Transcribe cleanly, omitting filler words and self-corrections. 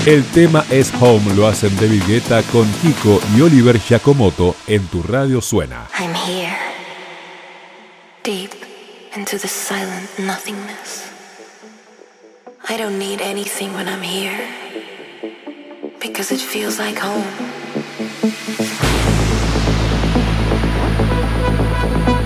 El tema es Home, lo hacen David Guetta con Kiko y Oliver Giacomotto en Tu Radio Suena. I'm here, deep into the silent nothingness. I don't need anything when I'm here, because it feels like home.